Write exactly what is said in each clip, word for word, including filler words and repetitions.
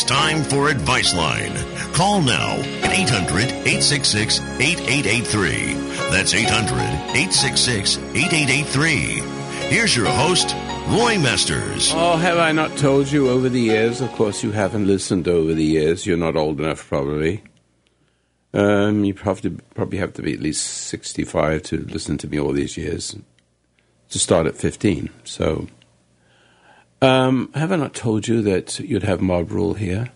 time for Advice Line. Call now at eight hundred, eight six six, eight eight eight three. That's eight hundred, eight six six, eight eight eight three. Here's your host, Roy Masters. Oh, have I not told you over the years? Of course, you haven't listened over the years. You're not old enough, probably. Um, you probably probably have to be at least sixty-five to listen to me all these years. To start at fifteen. So, um, have I not told you that you'd have mob rule here?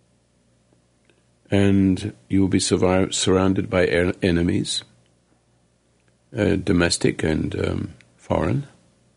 And you will be survi- surrounded by er- enemies, uh, domestic and um, foreign.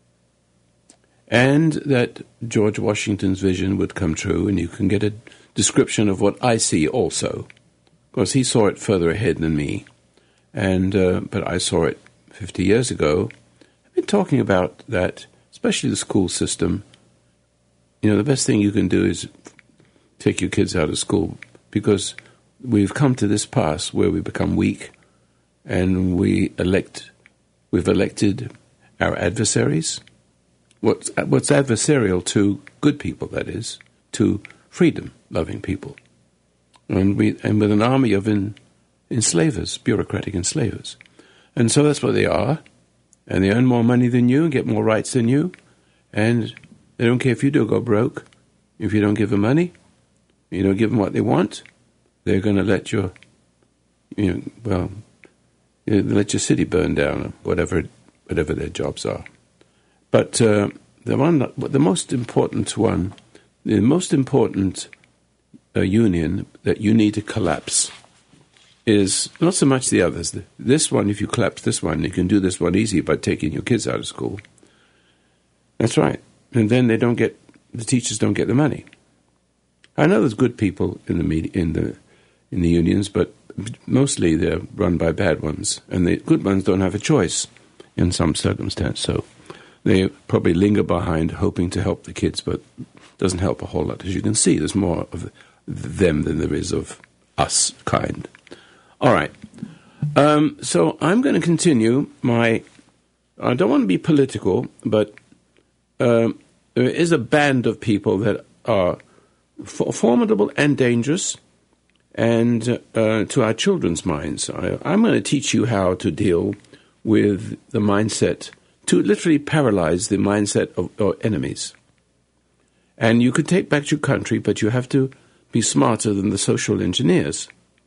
And that George Washington's vision would come true, and you can get a description of what I see also. Of course, he saw it further ahead than me, and uh, but I saw it fifty years ago. I've been talking about that, especially the school system. You know, the best thing you can do is take your kids out of school, because we've come to this pass where we become weak, and we elect, we've elected our adversaries. What's, what's adversarial to good people, that is, to freedom-loving people. And we and with an army of en, enslavers, bureaucratic enslavers. And so that's what they are. And they earn more money than you and get more rights than you. And they don't care if you do go broke. If you don't give them money, you don't give them what they want, they're going to let your, you know, well, you know, let your city burn down, or whatever, whatever their jobs are. But uh, the one, the most important one, the most important uh, union that you need to collapse is not so much the others. This one, if you collapse this one, you can do this one easy by taking your kids out of school. That's right. And then they don't get, the teachers don't get the money. I know there's good people in the media, in the in the unions, but mostly they're run by bad ones, and the good ones don't have a choice in some circumstance. So they probably linger behind, hoping to help the kids, but doesn't help a whole lot. As you can see, there's more of them than there is of us kind. All right. Um, so I'm going to continue my, I don't want to be political, but um, there is a band of people that are f- formidable and dangerous, and uh, to our children's minds. I, I'm going to teach you how to deal with the mindset, to literally paralyze the mindset of our enemies. And you could take back your country, but you have to be smarter than the social engineers.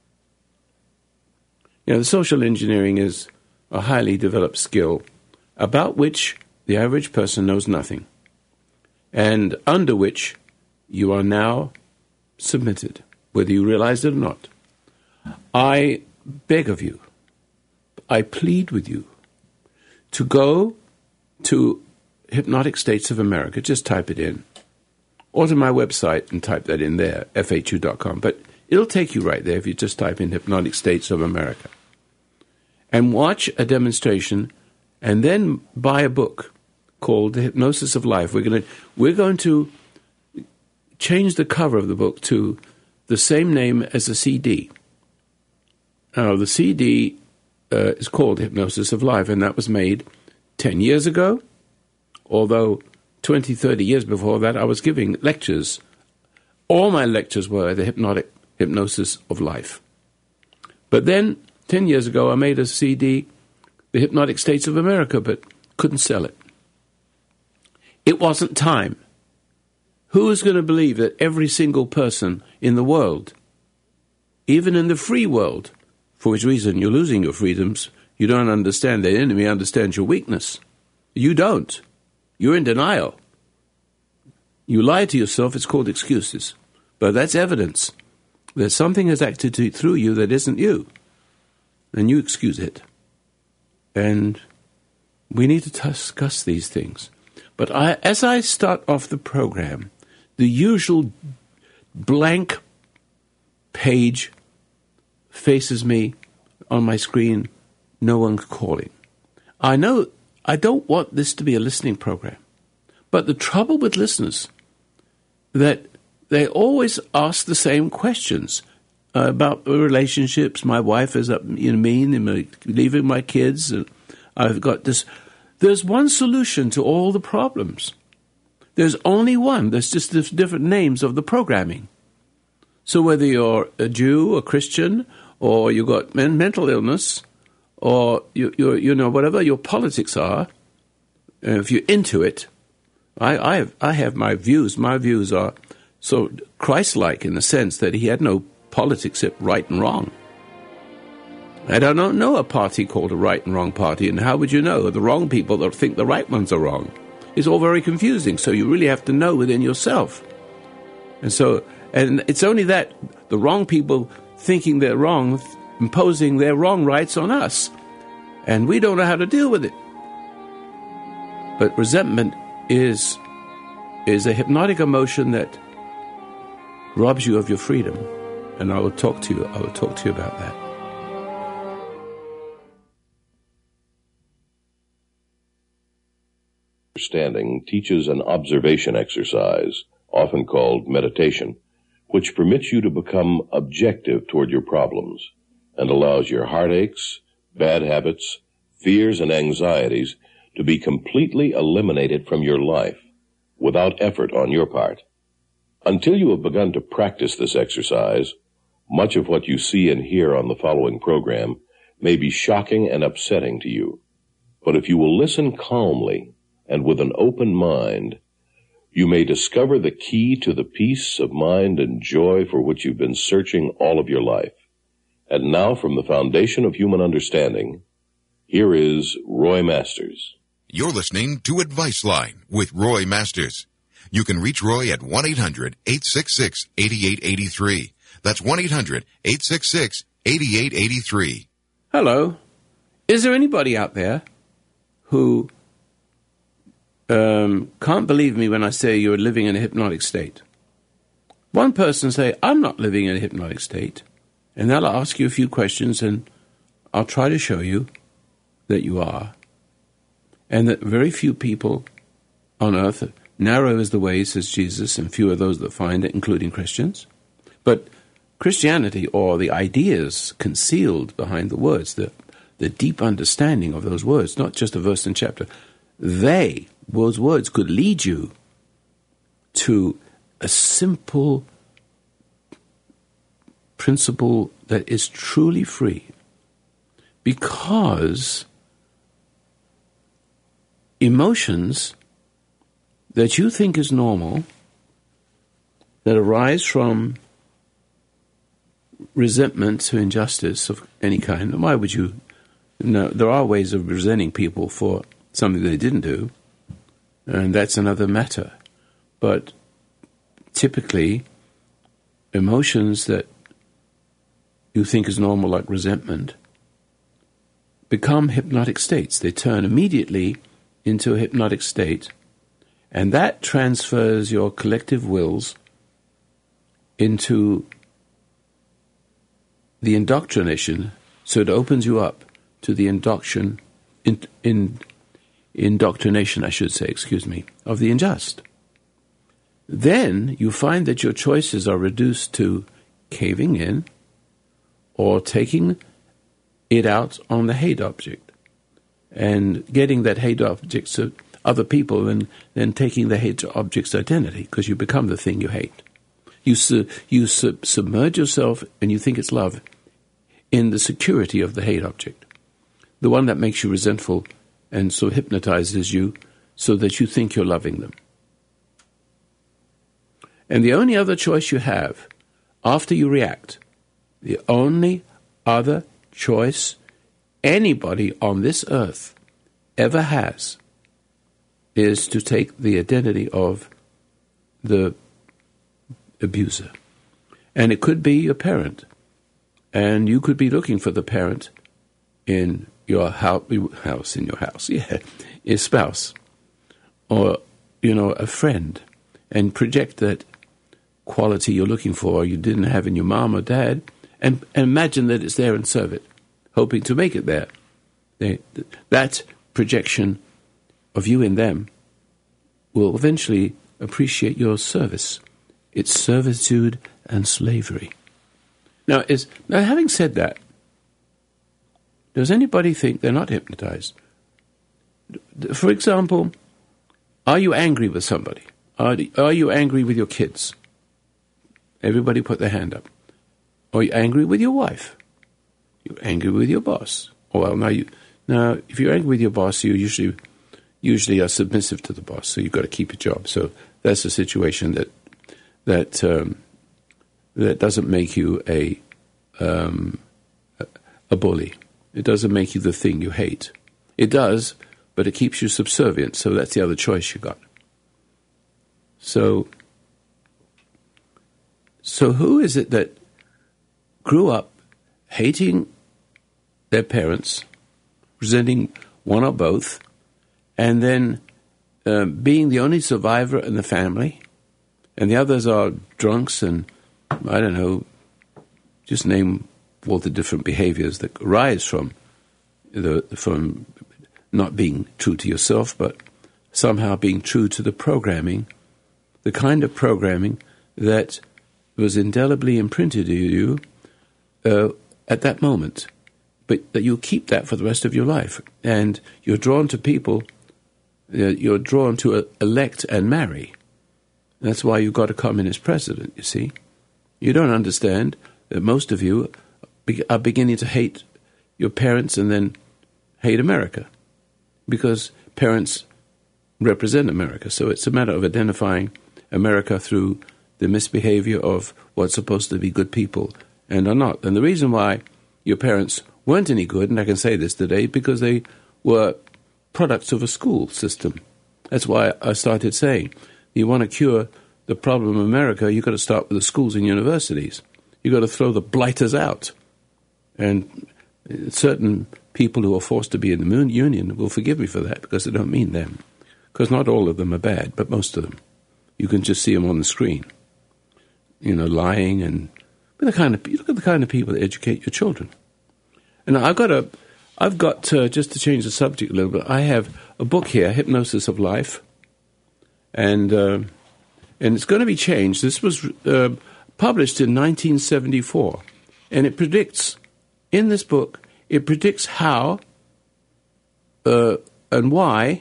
You know, the social engineering is a highly developed skill about which the average person knows nothing, and under which you are now submitted, whether you realize it or not. I beg of you, I plead with you, to go to Hypnotic States of America, just type it in, or to my website and type that in there, F H U dot com. But it'll take you right there if you just type in Hypnotic States of America. And watch a demonstration, and then buy a book called The Hypnosis of Life. We're going to we're going to change the cover of the book to the same name as the C D. Now, the C D uh, is called Hypnosis of Life, and that was made ten years ago, although twenty, thirty years before that, I was giving lectures. All my lectures were the hypnotic hypnosis of life. But then, ten years ago, I made a C D, The Hypnotic States of America, but couldn't sell it. It wasn't time. Who is going to believe that every single person in the world, even in the free world, for which reason you're losing your freedoms, you don't understand the enemy understands your weakness. You don't. You're in denial. You lie to yourself, it's called excuses. But that's evidence that something has acted to, through you that isn't you. And you excuse it. And we need to discuss these things. But I, as I start off the program, the usual blank page faces me on my screen, no one's calling. I know I don't want this to be a listening program, but the trouble with listeners, that they always ask the same questions uh, about relationships. My wife is up, you know, mean, and leaving my kids. And I've got this. There's one solution to all the problems. There's only one. There's just different names of the programming. So whether you're a Jew, a Christian, or you've got men- mental illness, or you, you, you know, whatever your politics are, if you're into it, I, I, have, I have my views. My views are so Christ-like in the sense that he had no politics except right and wrong. I don't know a party called a right and wrong party, and how would you know? The wrong people that think the right ones are wrong. It's all very confusing, so you really have to know within yourself. And so, and it's only that, the wrong people thinking they're wrong, imposing their wrong rights on us. And we don't know how to deal with it. But resentment is, is a hypnotic emotion that robs you of your freedom. And I will talk to you, I will talk to you about that. Understanding teaches an observation exercise, often called meditation, which permits you to become objective toward your problems and allows your heartaches, bad habits, fears, and anxieties to be completely eliminated from your life without effort on your part. Until you have begun to practice this exercise, much of what you see and hear on the following program may be shocking and upsetting to you. But if you will listen calmly and with an open mind, you may discover the key to the peace of mind and joy for which you've been searching all of your life. And now, from the foundation of human understanding, here is Roy Masters. You're listening to Advice Line with Roy Masters. You can reach Roy at one eight hundred eight six six eight eight eight three. That's one eight hundred eight six six eight eight eight three. Hello. Is there anybody out there who Um, can't believe me when I say you're living in a hypnotic state? One person say, I'm not living in a hypnotic state. And they'll ask you a few questions and I'll try to show you that you are. And that very few people on earth, narrow is the way, says Jesus, and few are those that find it, including Christians. But Christianity, or the ideas concealed behind the words, the, the deep understanding of those words, not just a verse and chapter, they those words could lead you to a simple principle that is truly free, because emotions that you think is normal, that arise from resentment to injustice of any kind. Why would you? No, there are ways of resenting people for something they didn't do, and that's another matter. But typically, emotions that you think is normal, like resentment, become hypnotic states. They turn immediately into a hypnotic state, and that transfers your collective wills into the indoctrination, so it opens you up to the induction, in, in indoctrination, I should say, excuse me, of the unjust. Then you find that your choices are reduced to caving in or taking it out on the hate object and getting that hate object to other people and then taking the hate object's identity, because you become the thing you hate. You, su- you su- submerge yourself, and you think it's love, in the security of the hate object, the one that makes you resentful and so hypnotizes you so that you think you're loving them. And the only other choice you have after you react, the only other choice anybody on this earth ever has, is to take the identity of the abuser. And it could be a parent, and you could be looking for the parent in your house, house in your house, yeah, your spouse, or, you know, a friend, and project that quality you're looking for you didn't have in your mom or dad, and, and imagine that it's there and serve it, hoping to make it there. They, that projection of you in them will eventually appreciate your service. It's servitude and slavery. Now, is, now having said that, does anybody think they're not hypnotized? For example, are you angry with somebody? Are, are you angry with your kids? Everybody put their hand up. Are you angry with your wife? You're angry with your boss. Oh, well, now you now if you're angry with your boss, you usually usually are submissive to the boss, so you've got to keep your job. So that's a situation that that um, that doesn't make you a um, a bully. It doesn't make you the thing you hate. It does, but it keeps you subservient. So that's the other choice you got. So, so who is it that grew up hating their parents, resenting one or both, and then uh, being the only survivor in the family, and the others are drunks and, I don't know, just name all the different behaviors that arise from the from not being true to yourself, but somehow being true to the programming, the kind of programming that was indelibly imprinted in you uh, at that moment, but that you'll keep that for the rest of your life. And you're drawn to people, uh, you're drawn to uh, elect and marry. That's why you've got a communist president, you see. You don't understand that most of you are beginning to hate your parents and then hate America, because parents represent America. So it's a matter of identifying America through the misbehavior of what's supposed to be good people and are not. And the reason why your parents weren't any good, and I can say this today, because they were products of a school system. That's why I started saying, you want to cure the problem of America, you've got to start with the schools and universities. You've got to throw the blighters out. And certain people who are forced to be in the moon union will forgive me for that, because I don't mean them. Because not all of them are bad, but most of them. You can just see them on the screen. You know, lying and but the kind of look at the kind of people that educate your children. And I've got a, I've got uh, just to change the subject a little bit. I have a book here, Hypnosis of Life, and uh, and it's going to be changed. This was uh, published in nineteen seventy-four, and it predicts in this book it predicts how uh, and why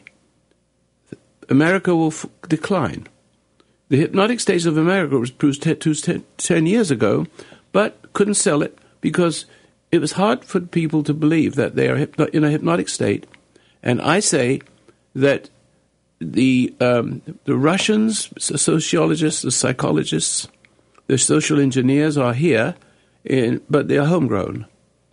America will f- decline. The hypnotic states of America was produced ten years ago, but couldn't sell it because it was hard for people to believe that they are hypno- in a hypnotic state. And I say that the um, the Russians, the sociologists, the psychologists, the social engineers are here, in, but they are homegrown.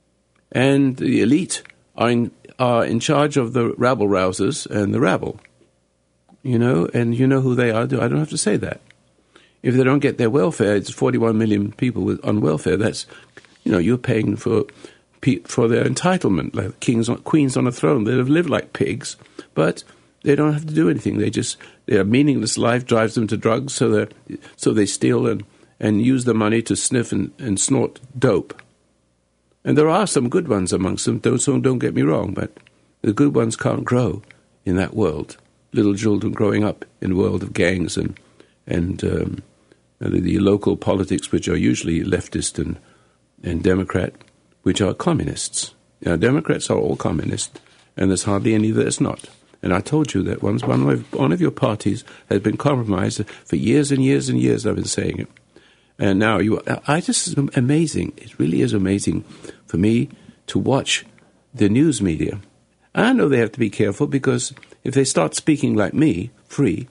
And the elite are in, are in charge of the rabble-rousers and the rabble. You know, and you know who they are. I don't have to say that. If they don't get their welfare, it's forty-one million people with, on welfare. That's, you know, you're paying for for their entitlement, like kings, queens on a throne. They have lived like pigs, but they don't have to do anything. They just their meaningless life drives them to drugs, so they so they steal and, and use the money to sniff and, and snort dope. And there are some good ones amongst them. Don't so don't get me wrong, but the good ones can't grow in that world. Little children growing up in a world of gangs and and um, the, the local politics, which are usually leftist and, and Democrat, which are communists. Now, Democrats are all communist, and there's hardly any that's not. And I told you that once one of, one of your parties has been compromised for years and years and years. I've been saying it, and now you. I just amazing. It really is amazing for me to watch the news media. I know they have to be careful because if they start speaking like me, free,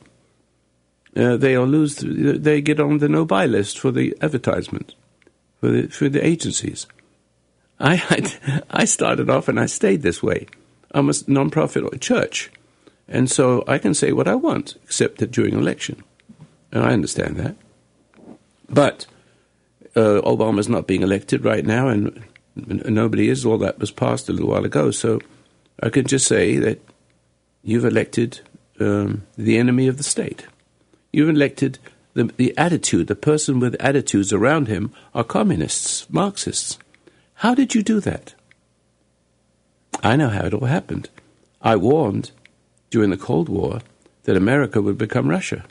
uh, they'll lose. They get on the no-buy list for the advertisement, for the for the agencies. I I, I started off and I stayed this way. I'm a non-profit church, and so I can say what I want, except that during election, and I understand that. But uh, Obama's not being elected right now, and, and nobody is. All that was passed a little while ago, so I can just say that you've elected um, the enemy of the state. You've elected the, the attitude, the person with attitudes around him are communists, Marxists. How did you do that? I know how it all happened. I warned during the Cold War that America would become Russia.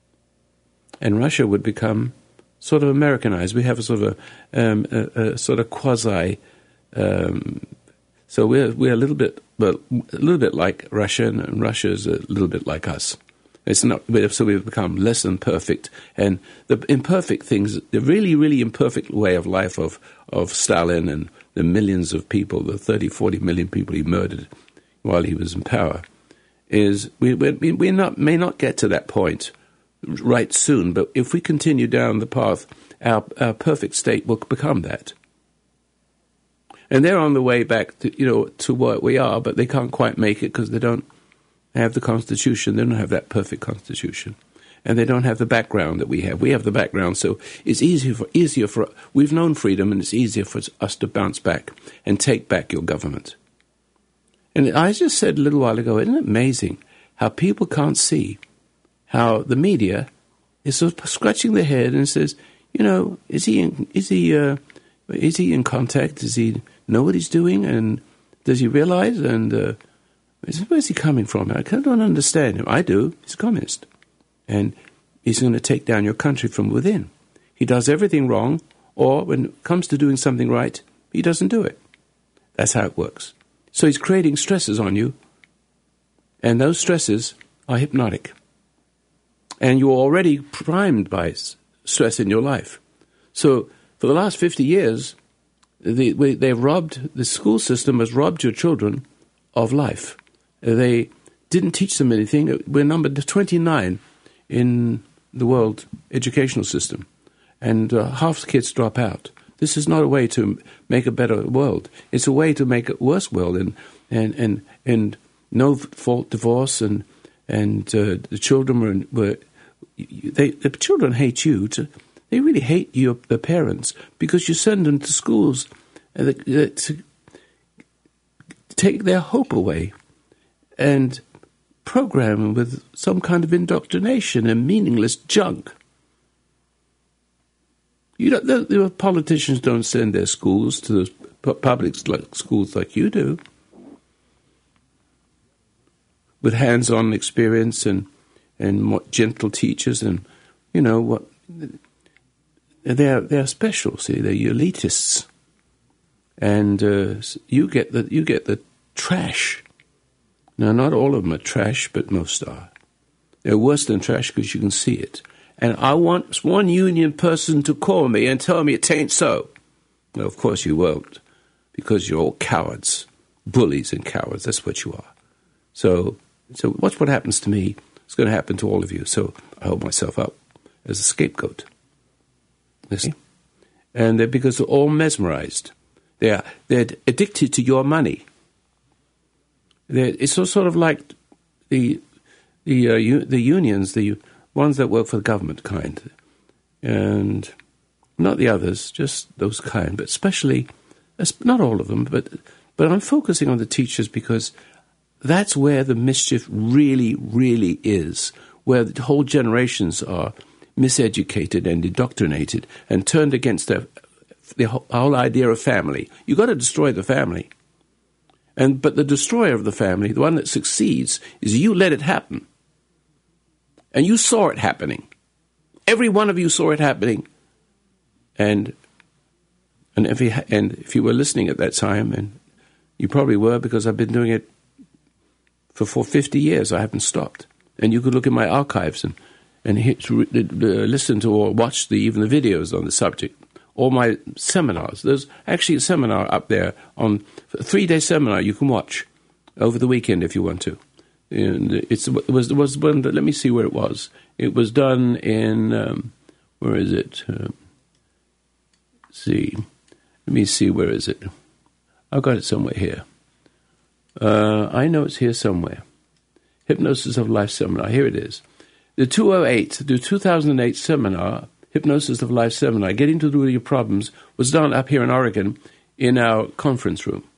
And Russia would become sort of Americanized. We have a sort of a, um, a, a sort of quasi... Um, so we're we're a little bit, well, a little bit like Russia, and Russia is a little bit like us. It's not so we've become less than perfect, and the imperfect things, the really, really imperfect way of life of of Stalin and the millions of people, the thirty, forty million people he murdered while he was in power, is we we we not may not get to that point right soon, but if we continue down the path, our our perfect state will become that. And they're on the way back to, you know, to what we are, but they can't quite make it because they don't have the Constitution. They don't have that perfect Constitution. And they don't have the background that we have. We have the background, so it's easier for, easier for, we've known freedom, and it's easier for us to bounce back and take back your government. And I just said a little while ago, isn't it amazing how people can't see how the media is sort of scratching their head and says, you know, is he in, is he, uh, is he in contact? Does he know what he's doing? And does he realize? And uh, where's he coming from? I don't understand him. I do. He's a communist. And he's going to take down your country from within. He does everything wrong, or when it comes to doing something right, he doesn't do it. That's how it works. So he's creating stresses on you, and those stresses are hypnotic. And you're already primed by stress in your life. So for the last fifty years, the, they've robbed, the school system has robbed your children of life. They didn't teach them anything. We're numbered twenty-nine in the world educational system, and uh, half the kids drop out. This is not a way to make a better world. It's a way to make a worse world, and and and, and no fault divorce, and and uh, the children were, were they the children hate you. To, they really hate your the parents because you send them to schools uh, to take their hope away and program them with some kind of indoctrination and meaningless junk. You don't, the, the politicians don't send their schools to the public like, schools like you do, with hands-on experience and and more gentle teachers, and you know what they're they're special. See, they're elitists, and uh, you get the you get the trash. Now, not all of them are trash, but most are. They're worse than trash because you can see it. And I want one union person to call me and tell me it ain't so. Well, of course you won't, because you're all cowards, bullies and cowards. That's what you are. So, so watch what happens to me. It's going to happen to all of you. So I hold myself up as a scapegoat. Listen, and they're because they're all mesmerized. They're they're addicted to your money. It's sort of like the the uh, u- the unions, the ones that work for the government kind, and not the others, just those kind. But especially, not all of them, but but I'm focusing on the teachers because that's where the mischief really, really is, where the whole generations are miseducated and indoctrinated and turned against their, the whole idea of family. You've got to destroy the family. And but the destroyer of the family, the one that succeeds, is you let it happen. And you saw it happening. Every one of you saw it happening. And and if you, and if you were listening at that time, and you probably were, because I've been doing it for, for fifty years, I haven't stopped. And you could look at my archives and, and hit, uh, listen to or watch the, even the videos on the subject. All my seminars. There's actually a seminar up there, on a three-day seminar you can watch over the weekend if you want to. And it's, it was, it was one, let me see where it was. It was done in, um, where is it? Uh, see. Let me see, where is it? I've got it somewhere here. Uh, I know it's here somewhere. Hypnosis of Life Seminar. Here it is. The two oh eight, the two thousand eight seminar, Hypnosis of Life Seminar, Getting to the Root of Your Problems, was done up here in Oregon in our conference room.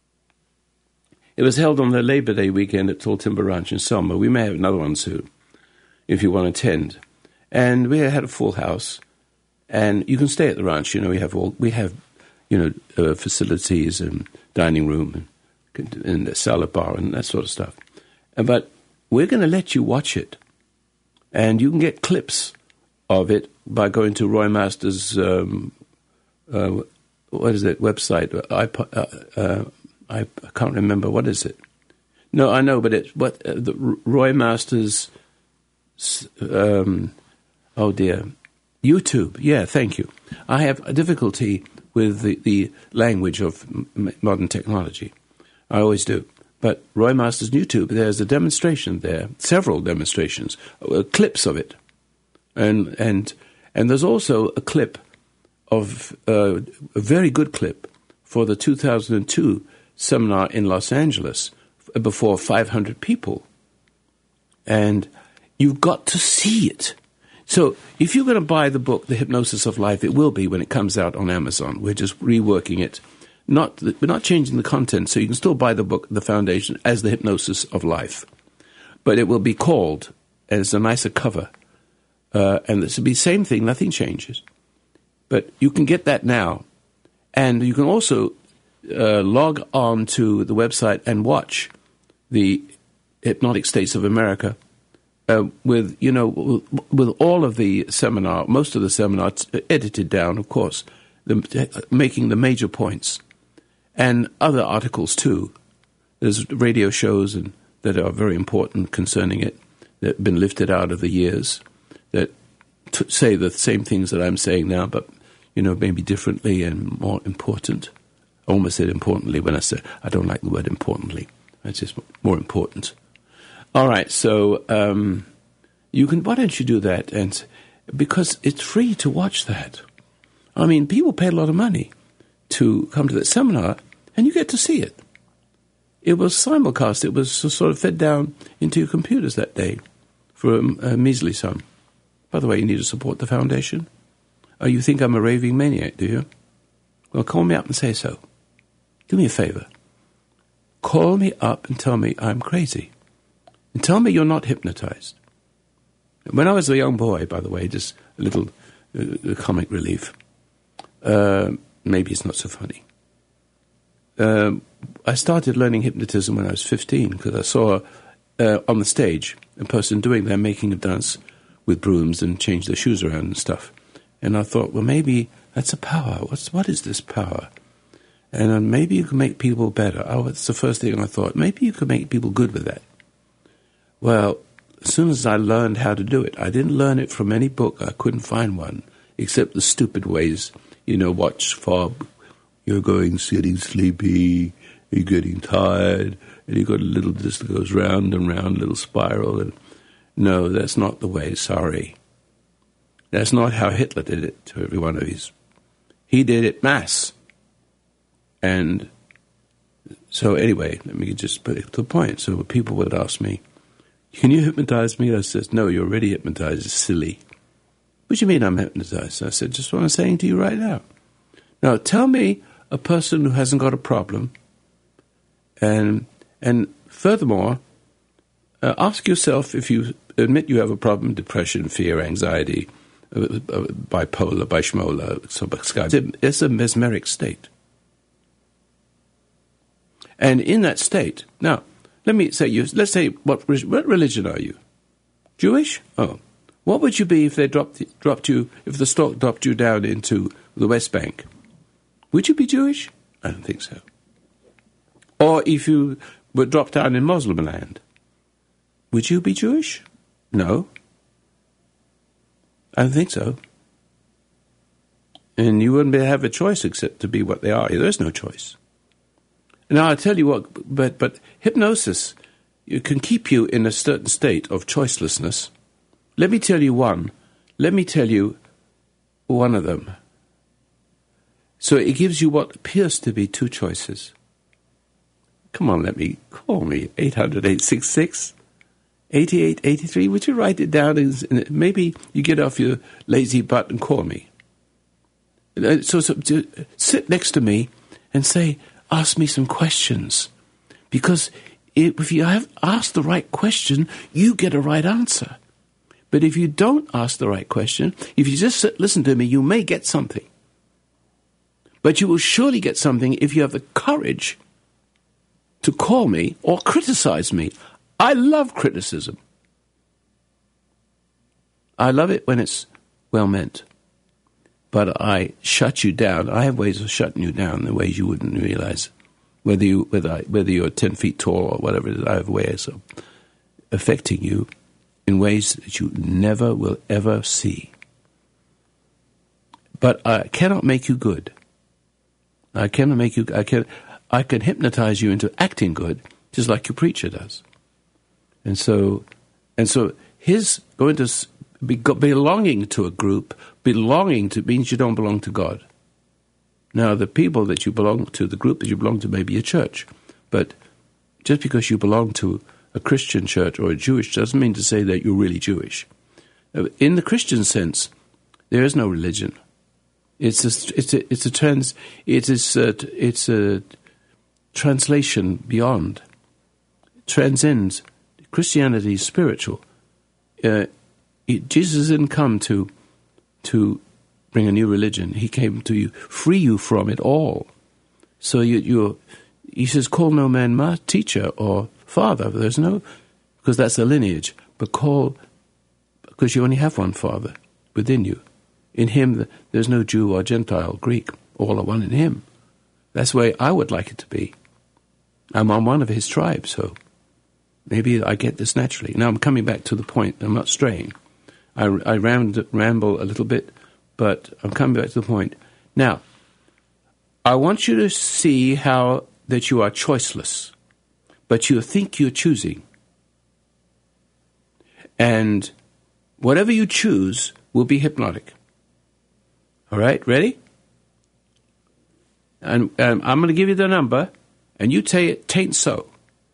It was held on the Labor Day weekend at Tall Timber Ranch in Selma. We may have another one soon, if you want to attend. And we had a full house, and you can stay at the ranch. You know, we have all we have, you know, uh, facilities and dining room and, and a salad bar and that sort of stuff. But we're going to let you watch it, and you can get clips of it by going to Roy Masters' um, uh, what is it website? I, uh, uh, I I can't remember, what is it. No, I know, but it's what uh, the Roy Masters um, oh dear, YouTube. Yeah, thank you. I have a difficulty with the, the language of m- modern technology. I always do. But Roy Masters YouTube, there's a demonstration there, several demonstrations, uh, clips of it. And and and there's also a clip of, uh, a very good clip for the two thousand two seminar in Los Angeles before five hundred people. And you've got to see it. So if you're going to buy the book, The Hypnosis of Life, it will be when it comes out on Amazon. We're just reworking it. Not, we're not changing the content, so you can still buy the book, The Foundation, as The Hypnosis of Life. But it will be called, as a nicer cover, uh, and this will be the same thing, nothing changes. But you can get that now. And you can also uh, log on to the website and watch the Hypnotic States of America uh, with, you know, with, with all of the seminar, most of the seminar t- edited down, of course, the, making the major points. And other articles, too. There's radio shows and, that are very important concerning it, that have been lifted out of the years, that t- say the same things that I'm saying now, but, you know, maybe differently and more important. I almost said importantly when I said, I don't like the word importantly. It's just more important. All right, so um, you can, why don't you do that? And because it's free to watch that. I mean, people pay a lot of money to come to that seminar, and you get to see it. It was simulcast. It was sort of fed down into your computers that day for a, a measly sum. By the way, you need to support the foundation. Oh, you think I'm a raving maniac, do you? Well, call me up and say so. Do me a favor. Call me up and tell me I'm crazy. And tell me you're not hypnotized. When I was a young boy, by the way, just a little uh, comic relief. Uh, maybe it's not so funny. Um, I started learning hypnotism when I was fifteen because I saw uh, on the stage a person doing their making of dance with brooms and change their shoes around and stuff. And I thought, well, maybe that's a power. What's, what is this power? And uh, maybe you can make people better. Oh, that's the first thing I thought. Maybe you could make people good with that. Well, as soon as I learned how to do it, I didn't learn it from any book. I couldn't find one, except the stupid ways. You know, watch for, you're going, sitting sleepy, you're getting tired, and you've got a little, this that goes round and round, little spiral. And no, that's not the way, sorry. That's not how Hitler did it to every one of his. He did it mass. And so anyway, let me just put it to the point. So people would ask me, can you hypnotize me? I said, no, you're already hypnotized, it's silly. What do you mean I'm hypnotized? I said, just what I'm saying to you right now. Now, tell me a person who hasn't got a problem. And and furthermore, uh, ask yourself if you admit you have a problem, depression, fear, anxiety, uh, uh, bipolar, bishmola, so it's a mesmeric state. And in that state, now, let me say you, let's say, what, what religion are you? Jewish? Oh. What would you be if they dropped dropped you, if the stork dropped you down into the West Bank? Would you be Jewish? I don't think so. Or if you were dropped down in Muslim land, would you be Jewish? No. I don't think so. And you wouldn't have a choice except to be what they are. There's no choice. Now, I tell you what, but, but hypnosis, it can keep you in a certain state of choicelessness. Let me tell you one. Let me tell you one of them. So it gives you what appears to be two choices. Come on, let me, call me, eight hundred, eight six six, eight eight eight three. Would you write it down? And maybe you get off your lazy butt and call me. So, so sit next to me and say, ask me some questions. Because if you have asked the right question, you get a right answer. But if you don't ask the right question, if you just sit, listen to me, you may get something. But you will surely get something if you have the courage to call me or criticize me. I love criticism. I love it when it's well meant. But I shut you down. I have ways of shutting you down in ways you wouldn't realize. Whether you whether I, whether you're ten feet tall or whatever it is, I have ways of affecting you in in ways that you never will ever see. But I cannot make you good. I cannot make you, I can, I can hypnotize you into acting good, just like your preacher does. And so, and so his going to be, belonging to a group, belonging to, means you don't belong to God. Now, the people that you belong to, the group that you belong to may be a church, but just because you belong to a Christian church or a Jewish doesn't mean to say that you're really Jewish. In the Christian sense, there is no religion. It's a, it's a, it's a trans, it is a, it's a translation beyond, it transcends. Christianity is spiritual. Uh, it, Jesus didn't come to to bring a new religion. He came to you, free you from it all. So you, you're, he says, call no man ma teacher or father. There's no, because that's a lineage. But call, because you only have one Father within you. In him, there's no Jew or Gentile, Greek. All are one in him. That's the way I would like it to be. I'm on one of his tribes, so maybe I get this naturally. Now I'm coming back to the point. I'm not straying. I, I rambled, ramble a little bit, but I'm coming back to the point. Now, I want you to see how that you are choiceless, but you think you're choosing. And whatever you choose will be hypnotic. All right, ready? And um, I'm going to give you the number, and you say it tain't so.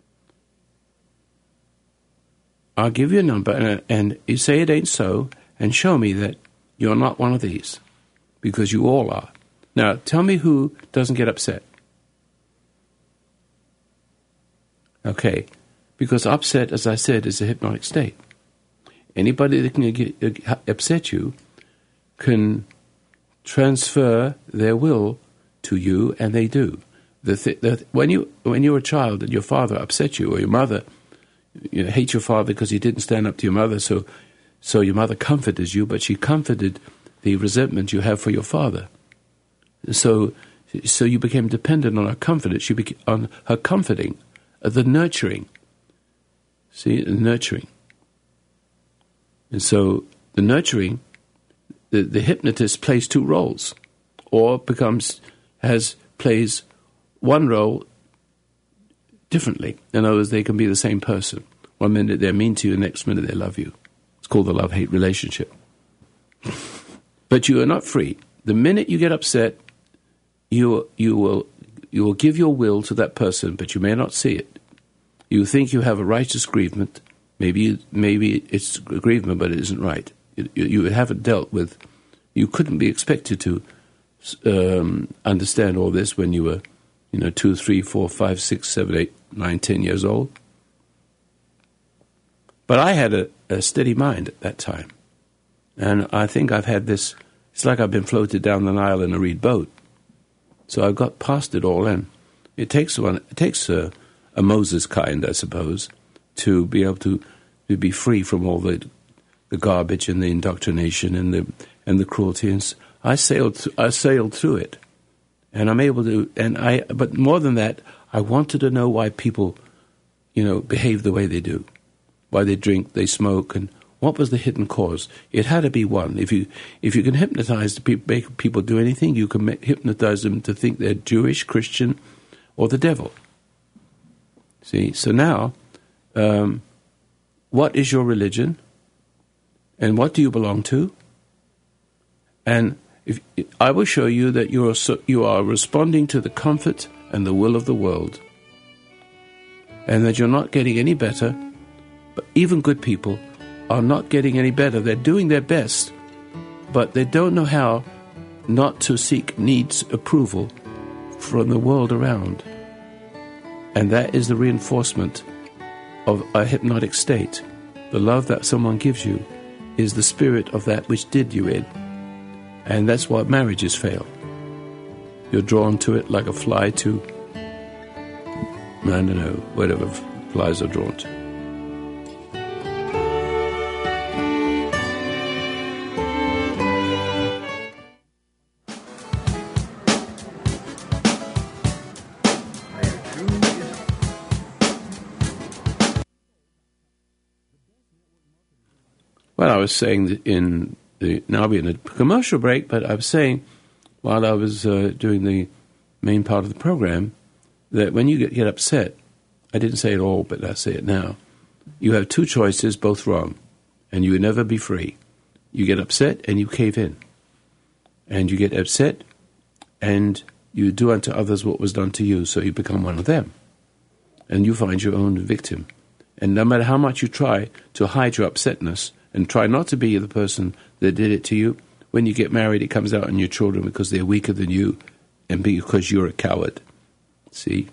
I'll give you a number, and, and you say it ain't so, and show me that you're not one of these, because you all are. Now, tell me who doesn't get upset. Okay, because upset, as I said, is a hypnotic state. Anybody that can get, uh, upset you can transfer their will to you, and they do. The th- the, when you when you were a child and your father upset you, or your mother, you know, hate your father because he didn't stand up to your mother, so so your mother comforted you, but she comforted the resentment you have for your father. So so you became dependent on her comfort. She became on her comforting, uh, the nurturing. See, the nurturing. And so the nurturing, the, the hypnotist plays two roles, or becomes, has, plays one role differently. In other words, they can be the same person. One minute they're mean to you, the next minute they love you. It's called the love-hate relationship. But you are not free. The minute you get upset, you you will you will give your will to that person, but you may not see it. You think you have a righteous grievement. Maybe maybe it's a grievement, but it isn't right. You, you haven't dealt with. You couldn't be expected to um, understand all this when you were, you know, two, three, four, five, six, seven, eight, nine, ten years old. But I had a, a steady mind at that time, and I think I've had this. It's like I've been floated down the Nile in a reed boat. So I've got past it all, and it takes one. It takes a, a Moses kind, I suppose, to be able to, to be free from all the the garbage and the indoctrination and the and the cruelty. And I sailed. Th- I sailed through it, and I'm able to. And I. But more than that, I wanted to know why people, you know, behave the way they do, why they drink, they smoke, and what was the hidden cause. It had to be one. If you if you can hypnotize the people, make people do anything, you can make, hypnotize them to think they're Jewish, Christian, or the devil. See. So now. Um, what is your religion, and what do you belong to? And if, I will show you that you are so, you are responding to the comfort and the will of the world, and that you're not getting any better. But even good people are not getting any better. They're doing their best, but they don't know how not to seek needs approval from the world around, and that is the reinforcement of a hypnotic state. The love that someone gives you is the spirit of that which did you in. And that's why marriages fail. You're drawn to it like a fly to, I don't know, whatever flies are drawn to. was saying that in the, now we're in a commercial break, but I was saying while I was uh, doing the main part of the program that when you get, get upset, I didn't say it all, but I say it now, you have two choices, both wrong, and you will never be free. You get upset and you cave in. And you get upset and you do unto others what was done to you, so you become one of them. And you find your own victim. And no matter how much you try to hide your upsetness and try not to be the person that did it to you, when you get married, it comes out in your children because they're weaker than you and because you're a coward. See?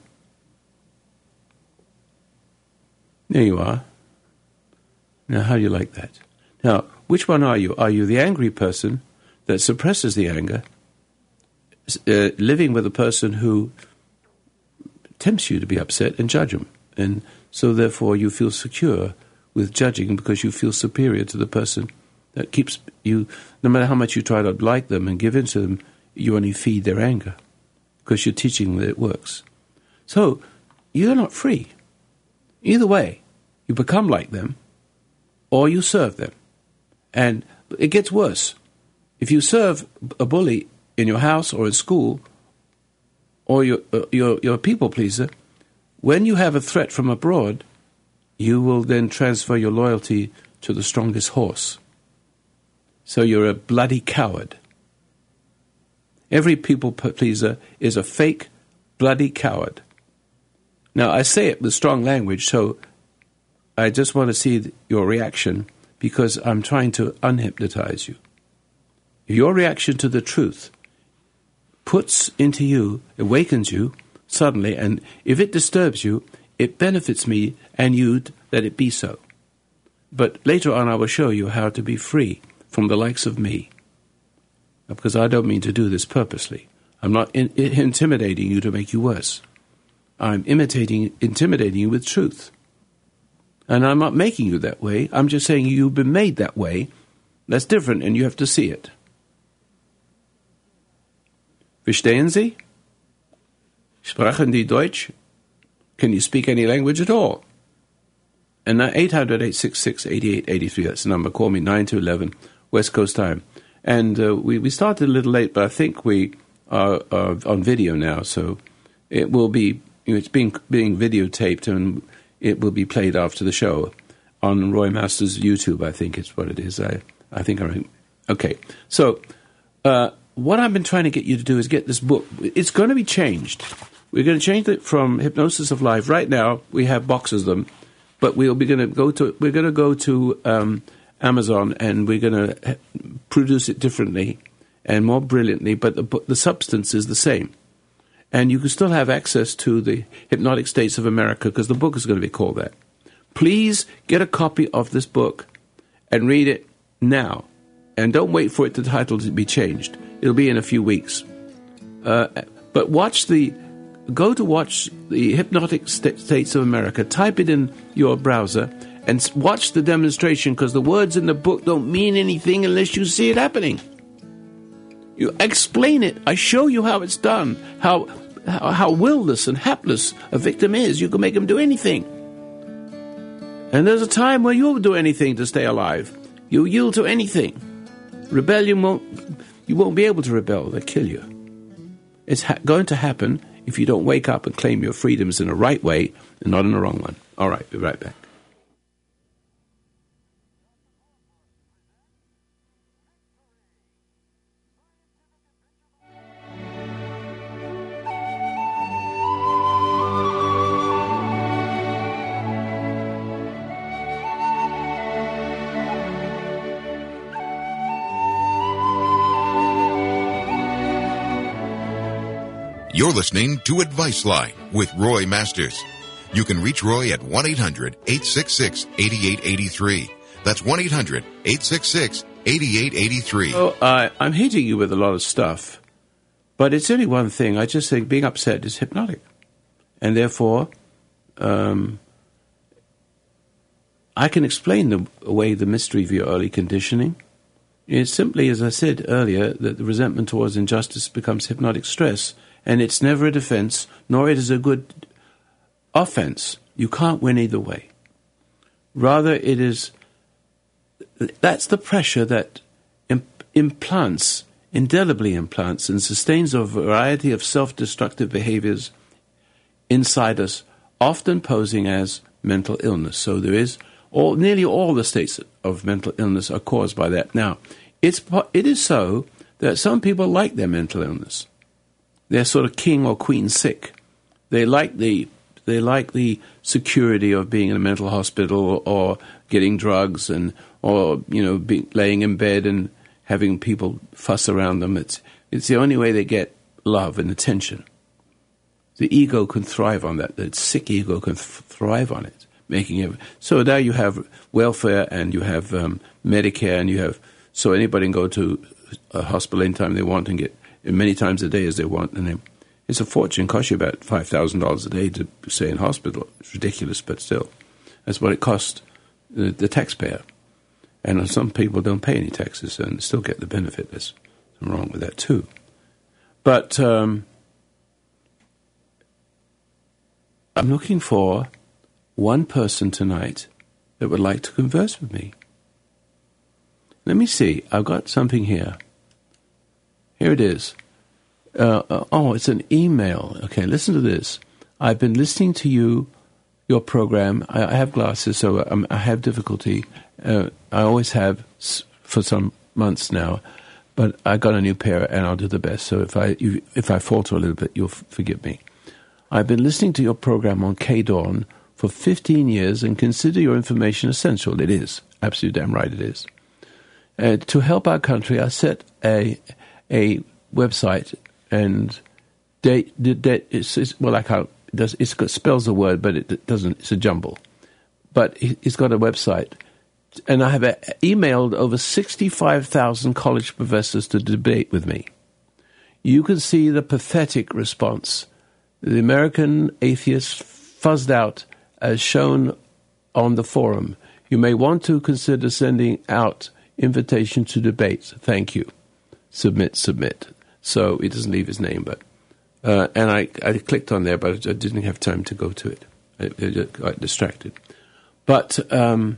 There you are. Now, how do you like that? Now, which one are you? Are you the angry person that suppresses the anger, uh, living with a person who tempts you to be upset and judge them? And so, therefore, you feel secure with judging because you feel superior to the person that keeps you, no matter how much you try to like them and give in to them, you only feed their anger because you're teaching them that it works. So, you're not free. Either way, you become like them or you serve them. And it gets worse. If you serve a bully in your house or in school, or you're, uh, you're, you're a people pleaser, when you have a threat from abroad, you will then transfer your loyalty to the strongest horse. So you're a bloody coward. Every people pleaser is a fake, bloody coward. Now, I say it with strong language, so I just want to see your reaction because I'm trying to unhypnotize you. If your reaction to the truth puts into you, awakens you suddenly, and if it disturbs you, it benefits me and you that it be so. But later on I will show you how to be free from the likes of me. Because I don't mean to do this purposely. I'm not in, in, intimidating you to make you worse. I'm imitating, intimidating you with truth. And I'm not making you that way. I'm just saying you've been made that way. That's different, and you have to see it. Verstehen Sie? Sprechen die Deutsch? Can you speak any language at all? And now eight hundred, eight six six, eight eight eight three, that's the number. Call me nine to eleven, West Coast time. And uh, we, we started a little late, but I think we are, are on video now, so it will be, you know, it's being, being videotaped and it will be played after the show on Roy Masters' YouTube, I think it's what it is. I, I think I'm okay. So uh, what I've been trying to get you to do is get this book. It's going to be changed. We're going to change it from Hypnosis of Life. Right now, we have boxes of them, but we'll be going to go to we're going to go to um, Amazon and we're going to produce it differently and more brilliantly. But the the substance is the same, and you can still have access to the Hypnotic States of America because the book is going to be called that. Please get a copy of this book and read it now, and don't wait for it the title to be changed. It'll be in a few weeks. Uh, but watch the. Go to watch the Hypnotic States of America, type it in your browser, and watch the demonstration, because the words in the book don't mean anything unless you see it happening. You explain it. I show you how it's done, how how, how willless and hapless a victim is. You can make him do anything. And there's a time where you'll do anything to stay alive. You'll yield to anything. Rebellion won't, you won't be able to rebel. They'll kill you. It's ha- going to happen if you don't wake up and claim your freedoms in the right way and not in the wrong one. All right, be right back. You're listening to Advice Line with Roy Masters. You can reach Roy at one eight hundred, eight six six, eight eight eight three. That's one eight hundred, eight six six, eight eight eight three. So, uh, I'm hitting you with a lot of stuff, but it's only one thing. I just think being upset is hypnotic. And therefore, um, I can explain the, away the mystery of your early conditioning. It's simply, as I said earlier, that the resentment towards injustice becomes hypnotic stress. And it's never a defense, nor it is a good offense. You can't win either way. Rather, it is that's the pressure that imp- implants, indelibly implants, and sustains a variety of self-destructive behaviors inside us, often posing as mental illness. So there is, all, nearly all the states of mental illness are caused by that. Now, it's it is so that some people like their mental illness. They're sort of king or queen sick. They like the they like the security of being in a mental hospital or getting drugs and or you know be, laying in bed and having people fuss around them. It's it's the only way they get love and attention. The ego can thrive on that. The sick ego can th- thrive on it, making it. So now you have welfare and you have um, Medicare and you have so anybody can go to a hospital anytime they want and get many times a day as they want, and they, it's a fortune. It costs you about five thousand dollars a day to stay in hospital. It's ridiculous, but still, that's what it costs the, the taxpayer. And some people don't pay any taxes and still get the benefit. There's something wrong with that too. But um, I'm looking for one person tonight that would like to converse with me. Let me see. I've got something here. Here it is. Uh, uh, oh, it's an email. Okay, listen to this. I've been listening to you, your program. I, I have glasses, so um, I have difficulty. Uh, I always have s- for some months now, but I got a new pair, and I'll do the best. So if I you, if I falter a little bit, you'll f- forgive me. I've been listening to your program on K-Dawn for fifteen years and consider your information essential. It is. Absolutely damn right it is. Uh, to help our country, I set a a website, and they, they, they, it's, it's well, I can't. It does, it's got, spells the word, but it doesn't. It's a jumble. But it's got a website, and I have a, emailed over sixty-five thousand college professors to debate with me. You can see the pathetic response. The American atheists fuzzed out, as shown on the forum. You may want to consider sending out invitation to debates. Thank you. Submit, submit. So it doesn't leave his name, but uh, and I, I clicked on there, but I didn't have time to go to it. I, I got distracted. But um,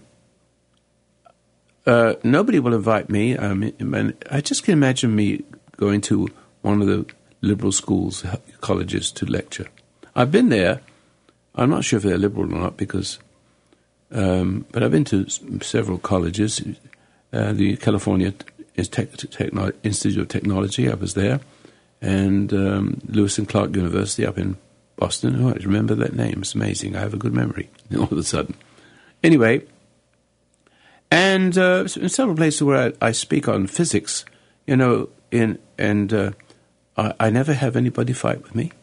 uh, nobody will invite me. Um, and I just can imagine me going to one of the liberal schools, colleges, to lecture. I've been there. I'm not sure if they're liberal or not, because, um, but I've been to several colleges. Uh, the California Tech, Techno- Institute of Technology, I was there, and um, Lewis and Clark University up in Boston. Oh, I remember that name. It's amazing. I have a good memory all of a sudden. Anyway, and uh, in several places where I, I speak on physics, you know, in and uh, I, I never have anybody fight with me.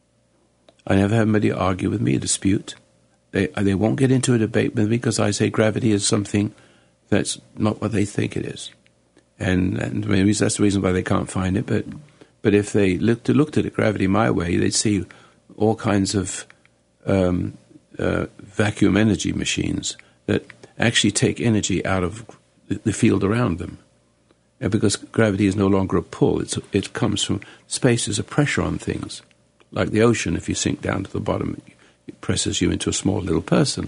I never have anybody argue with me, dispute. They they won't get into a debate with me because I say gravity is something that's not what they think it is. And, and maybe that's the reason why they can't find it. But but if they looked, looked at it, gravity my way, they'd see all kinds of um, uh, vacuum energy machines that actually take energy out of the field around them. And because gravity is no longer a pull, it's, it comes from space as a pressure on things. Like the ocean, if you sink down to the bottom, it presses you into a small little person.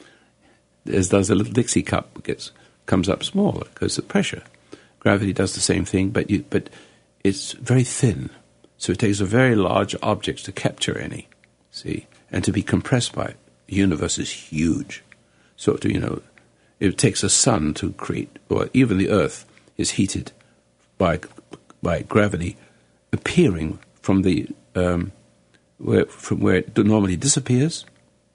As does a little Dixie cup, gets comes up smaller because of pressure. Gravity does the same thing, but you, but it's very thin. So it takes a very large object to capture any, see, and to be compressed by it. The universe is huge. So, to, you know, it takes a sun to create, or even the Earth is heated by by gravity appearing from the um, where, from where it normally disappears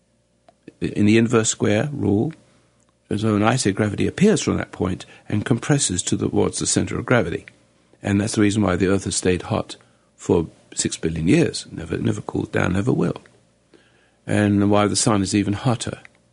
in the inverse square rule. So when I say gravity appears from that point and compresses to the, towards the center of gravity. And that's the reason why the Earth has stayed hot for six billion years. Never never cooled down, never will. And why the sun is even hotter.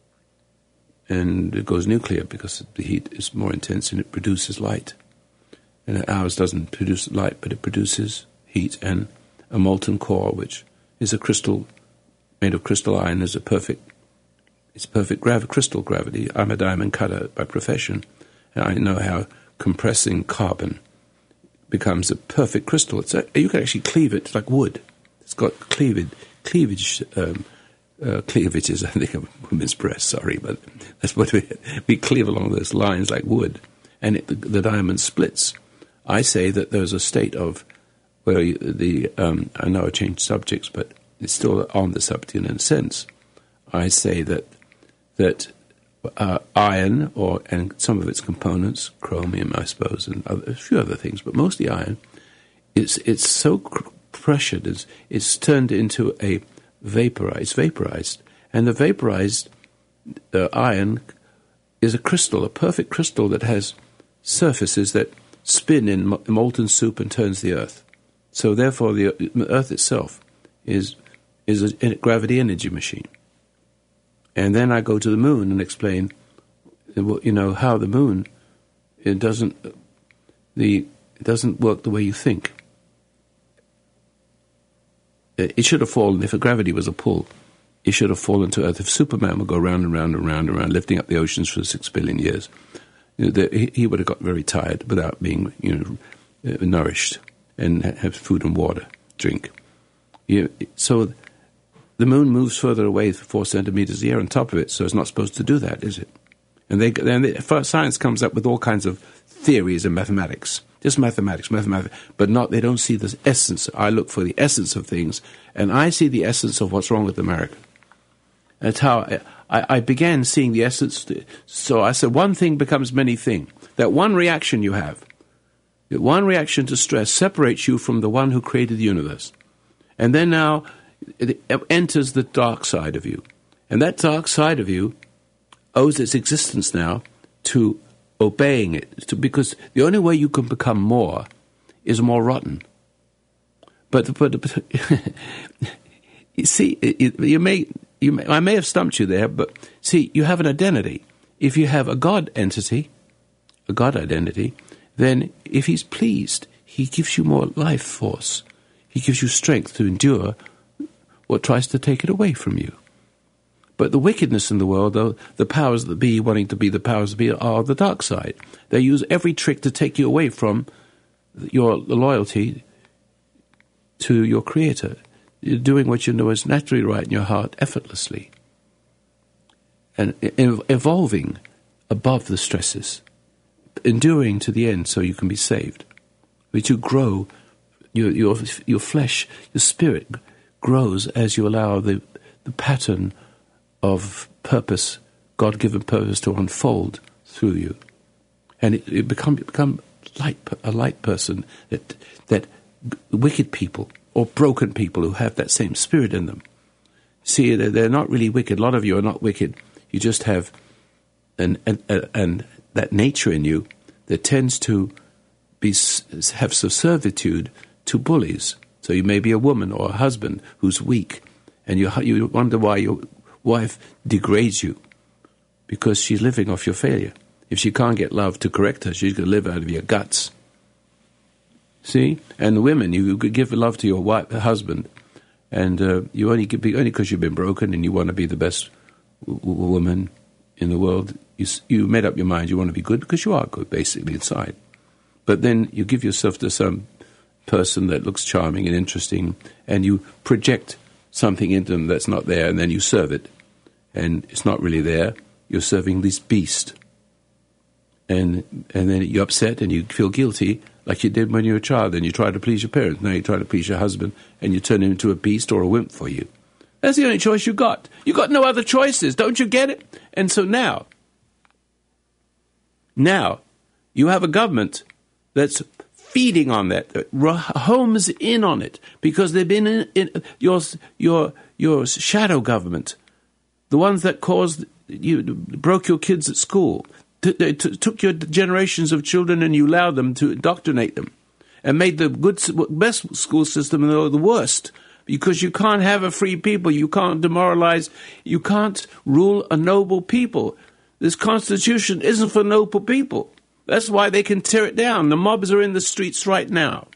And it goes nuclear because the heat is more intense and it produces light. And ours doesn't produce light, but it produces heat and a molten core, which is a crystal made of crystal iron, is a perfect It's perfect grav- crystal gravity. I'm a diamond cutter by profession, and I know how compressing carbon becomes a perfect crystal. It's a, you can actually cleave it. It's like wood. It's got cleavage, cleavage um, uh, cleavage is, I think, a women's breast, sorry, but that's what we, we cleave along those lines like wood, and it, the, the diamond splits. I say that there's a state of, where you, the, um, I know I changed subjects, but it's still on the subject in a sense. I say that that uh, iron, or and some of its components, chromium, I suppose, and other, a few other things, but mostly iron, it's it's so cr- pressured, it's, it's turned into a vaporized, vaporized, and the vaporized uh, iron is a crystal, a perfect crystal that has surfaces that spin in mo- molten soup and turns the Earth. So therefore, the Earth itself is is a gravity energy machine. And then I go to the moon and explain, you know, how the moon it doesn't the it doesn't work the way you think. It should have fallen if a gravity was a pull. It should have fallen to Earth. If Superman would go round and round and round and round, lifting up the oceans for six billion years, you know, the, he would have got very tired without being, you know, nourished and have food and water, drink. You, so the moon moves further away four centimeters a year on top of it, so it's not supposed to do that, is it? And they, then they, science comes up with all kinds of theories and mathematics, just mathematics, mathematics, but not. They don't see the essence. I look for the essence of things, and I see the essence of what's wrong with America. That's how I, I, I began seeing the essence. So I said, one thing becomes many things. That one reaction you have, that one reaction to stress separates you from the one who created the universe. And then now it enters the dark side of you. And that dark side of you owes its existence now to obeying it. To, because the only way you can become more is more rotten. But, but, but you see, it, you may, you may, I may have stumped you there, but see, you have an identity. If you have a God entity, a God identity, then if he's pleased, he gives you more life force. He gives you strength to endure what tries to take it away from you. But the wickedness in the world, though, the powers that be wanting to be the powers that be, are the dark side. They use every trick to take you away from your loyalty to your Creator. You're doing what you know is naturally right in your heart effortlessly. And evolving above the stresses. Enduring to the end so you can be saved. But you grow, your your your flesh, your spirit grows as you allow the, the pattern of purpose, God-given purpose, to unfold through you. And it, it become, become light, a light person that, that wicked people or broken people who have that same spirit in them. See, they're, they're not really wicked. A lot of you are not wicked. You just have an, an, an, an that nature in you that tends to be have servitude to bullies. So you may be a woman or a husband who's weak, and you you wonder why your wife degrades you, because she's living off your failure. If she can't get love to correct her, she's going to live out of your guts. See? And women, you give love to your wife, husband, and uh, you only give, only because you've been broken and you want to be the best w- w- woman in the world. You, you made up your mind you want to be good because you are good, basically, inside. But then you give yourself to some person that looks charming and interesting, and you project something into them that's not there, and then you serve it. And it's not really there. You're serving this beast. And and then you're upset and you feel guilty like you did when you were a child, and you try to please your parents. Now you try to please your husband, and you turn him into a beast or a wimp for you. That's the only choice you got. You got no other choices. Don't you get it? And so now, now, you have a government that's feeding on that, that homes in on it, because they've been in, in your your your shadow government, the ones that caused you broke your kids at school, t- t- t- took your generations of children and you allowed them to indoctrinate them, and made the good best school system the, the worst. Because you can't have a free people, you can't demoralize, you can't rule a noble people. This Constitution isn't for noble people. That's why they can tear it down. The mobs are in the streets right now.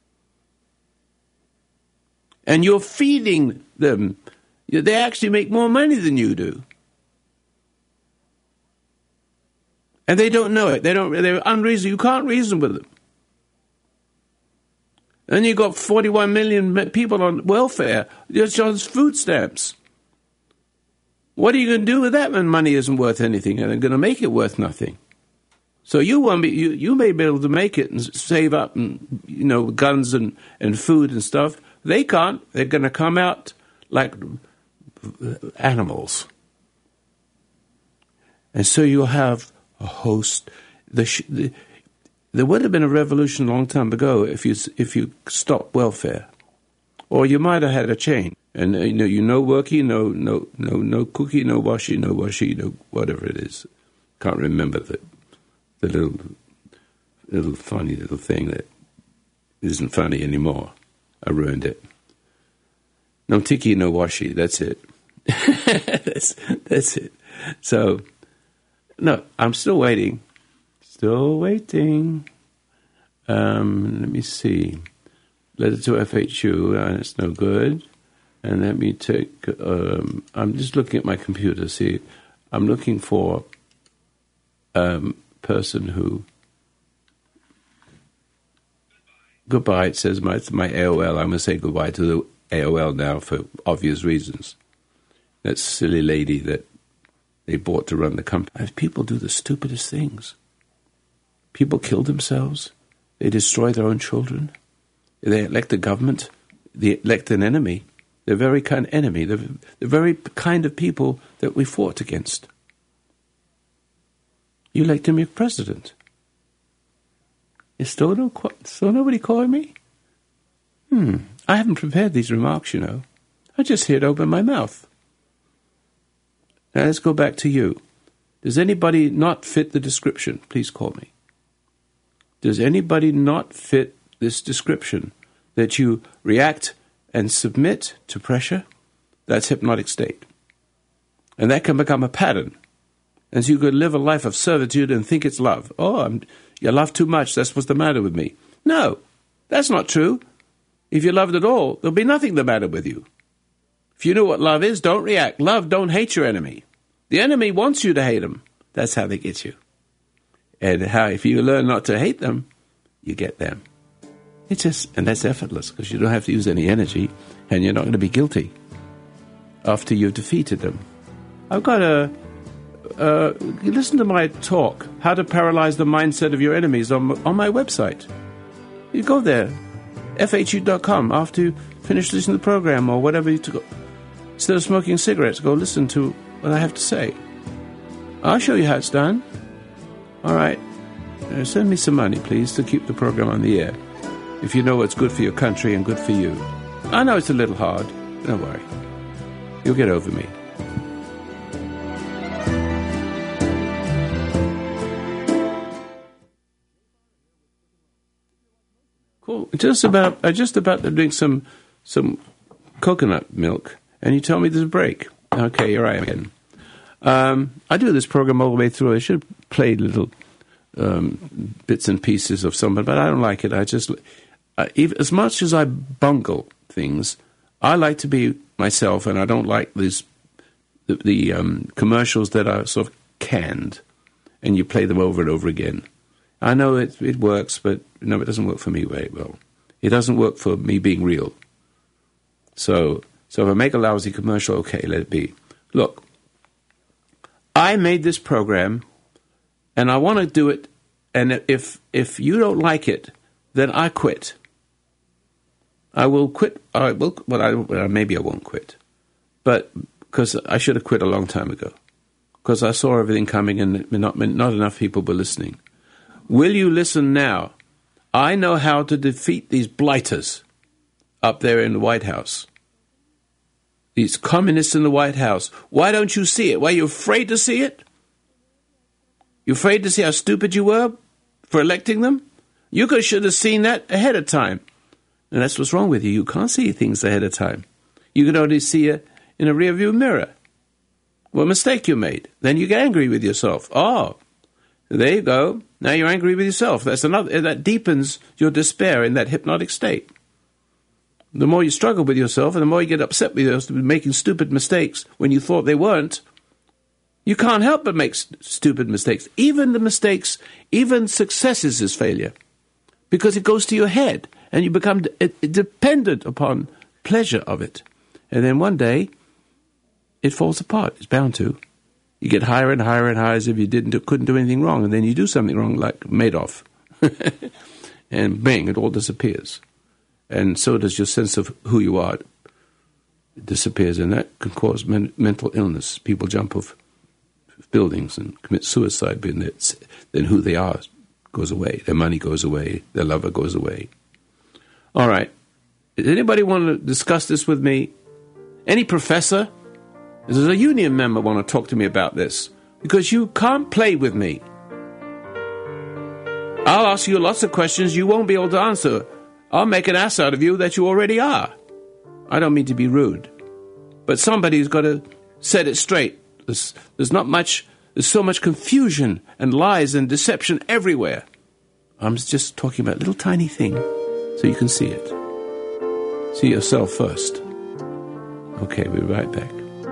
And you're feeding them. They actually make more money than you do. And they don't know it. They don't, they're unreasonable. You can't reason with them. And you've got forty-one million people on welfare, just on food stamps. What are you going to do with that when money isn't worth anything and they're going to make it worth nothing? So you won't be, you, you may be able to make it and save up and, you know, guns and, and food and stuff. They can't. They're going to come out like animals. And so you'll have a host. The, the, there would have been a revolution a long time ago if you if you stopped welfare. Or you might have had a change. And, you know, you no worky, no, no, no, no cookie, no washi, no washi, no whatever it is. Can't remember the the little, little funny little thing that isn't funny anymore. I ruined it. No tiki, no washi. That's it. that's, that's it. So, no, I'm still waiting. Still waiting. Um, let me see. Letter to F H U. Uh, it's no good. And let me take, um, I'm just looking at my computer, see, I'm looking for a um, person who, goodbye, it says my, my A O L, I'm going to say goodbye to the A O L now for obvious reasons. That silly lady that they bought to run the company. People do the stupidest things. People kill themselves. They destroy their own children. They elect a government. They elect an enemy. The very kind of enemy, the, the very kind of people that we fought against. You elect him your president. Is still, no, still nobody calling me? Hmm, I haven't prepared these remarks, you know. I just hear it open my mouth. Now let's go back to you. Does anybody not fit the description? Please call me. Does anybody not fit this description that you react and submit to pressure? That's hypnotic state. And that can become a pattern. And so you could live a life of servitude and think it's love. Oh, I'm, you love too much, that's what's the matter with me. No, that's not true. If you loved at all, there'll be nothing the matter with you. If you know what love is, don't react. Love, don't hate your enemy. The enemy wants you to hate them. That's how they get you. And how, if you learn not to hate them, you get them. It's just, and that's effortless because you don't have to use any energy and you're not going to be guilty after you've defeated them. I've got a, uh, listen to my talk, How to Paralyze the Mindset of Your Enemies, on, on my website. You go there, F H U dot com, after you finish listening to the program or whatever you took. Instead of smoking cigarettes, go listen to what I have to say. I'll show you how it's done. All right. Uh, send me some money, please, to keep the program on the air. If you know what's good for your country and good for you. I know it's a little hard. Don't worry. You'll get over me. Cool. Just about, I just about to drink some some coconut milk, and you tell me there's a break. Okay, here I am again. Um, I do this program all the way through. I should have played little um, bits and pieces of something, but I don't like it. I just... Uh, even, as much as I bungle things, I like to be myself, and I don't like these the, the um, commercials that are sort of canned, and you play them over and over again. I know it it works, but no, it doesn't work for me very well. It doesn't work for me being real. So, so if I make a lousy commercial, okay, let it be. Look, I made this program, and I want to do it, and if if you don't like it, then I quit. I will quit. I will. Well, I, well, maybe I won't quit, but because I should have quit a long time ago, because I saw everything coming and not not enough people were listening. Will you listen now? I know how to defeat these blighters up there in the White House. These communists in the White House. Why don't you see it? Why, are you afraid to see it? You afraid to see how stupid you were for electing them? You could should have seen that ahead of time. And that's what's wrong with you. You can't see things ahead of time. You can only see it in a rearview mirror. What mistake you made. Then you get angry with yourself. Oh, there you go. Now you're angry with yourself. That's another. That deepens your despair in that hypnotic state. The more you struggle with yourself and the more you get upset with yourself making stupid mistakes when you thought they weren't, you can't help but make st- stupid mistakes. Even the mistakes, even successes is failure. Because it goes to your head. And you become d- dependent upon pleasure of it. And then one day, it falls apart. It's bound to. You get higher and higher and higher as if you didn't do, couldn't do anything wrong, and then you do something wrong, like Madoff, and bang, it all disappears. And so does your sense of who you are. It disappears, and that can cause men- mental illness. People jump off buildings and commit suicide, but then who they are goes away. Their money goes away. Their lover goes away. All right. Does anybody want to discuss this with me? Any professor? Does a union member want to talk to me about this? Because you can't play with me. I'll ask you lots of questions you won't be able to answer. I'll make an ass out of you that you already are. I don't mean to be rude, but somebody's got to set it straight. There's, there's not much, there's so much confusion and lies and deception everywhere. I'm just talking about a little tiny thing so you can see it. See yourself first. Okay, we'll be right back.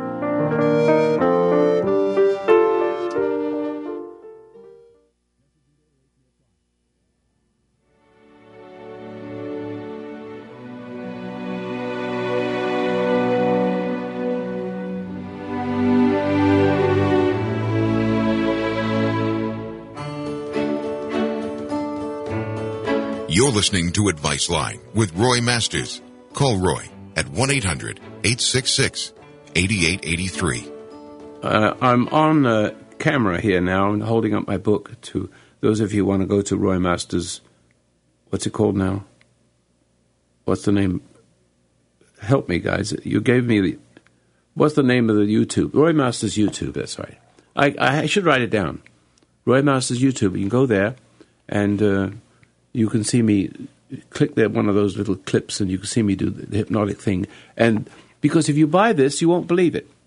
You're listening to Advice Line with Roy Masters. Call Roy at one eight hundred eight six six eight eight eight three. Uh, I'm on uh, camera here now. I'm holding up my book to those of you who want to go to Roy Masters. What's it called now? What's the name? Help me, guys. You gave me the... What's the name of the YouTube? Roy Masters YouTube, that's right. I, I should write it down. Roy Masters YouTube. You can go there and... Uh, You can see me click there, one of those little clips, and you can see me do the, the hypnotic thing. And because if you buy this, you won't believe it.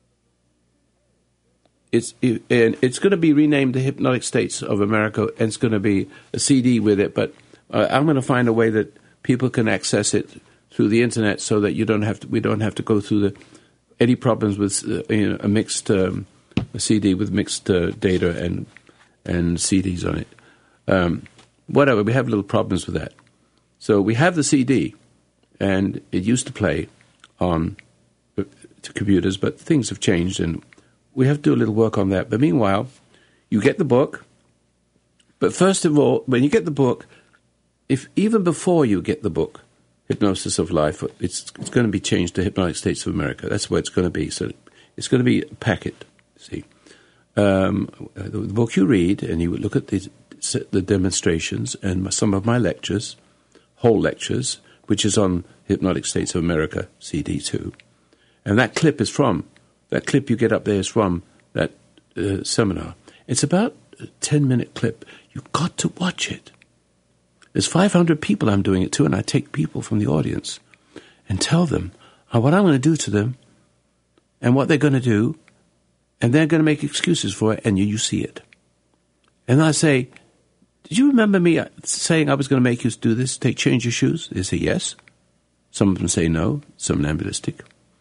It's it, and it's going to be renamed the Hypnotic States of America, and it's going to be a C D with it. But uh, I'm going to find a way that people can access it through the internet, so that you don't have to. We don't have to go through the any problems with uh, you know, a mixed um, a C D with mixed uh, data and and C Ds on it. Um, Whatever, we have little problems with that. So we have the C D, and it used to play on uh, to computers, but things have changed, and we have to do a little work on that. But meanwhile, you get the book. But first of all, when you get the book, if even before you get the book, Hypnosis of Life, it's it's going to be changed to Hypnotic States of America. That's where it's going to be. So it's going to be a packet. See, um, the, the book you read, and you look at the. the demonstrations and some of my lectures, whole lectures, which is on Hypnotic States of America, C D two. And that clip is from, that clip you get up there is from that uh, seminar. It's about a ten-minute clip. You've got to watch it. There's five hundred people I'm doing it to, and I take people from the audience and tell them uh, what I'm going to do to them and what they're going to do, and they're going to make excuses for it, and you, you see it. And I say, did you remember me saying I was going to make you do this, take change your shoes? They say yes. Some of them say no, somnambulistic.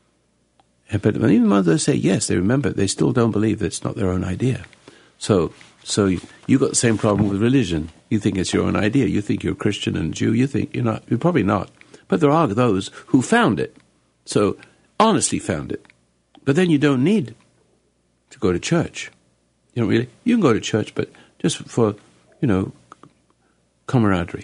But even when they say yes, they remember, they still don't believe that it's not their own idea. So so you, you got the same problem with religion. You think it's your own idea. You think you're a Christian and a Jew. You think you're not. You're probably not. But there are those who found it. So honestly found it. But then you don't need to go to church. You don't really. You can go to church, but just for, you know, camaraderie.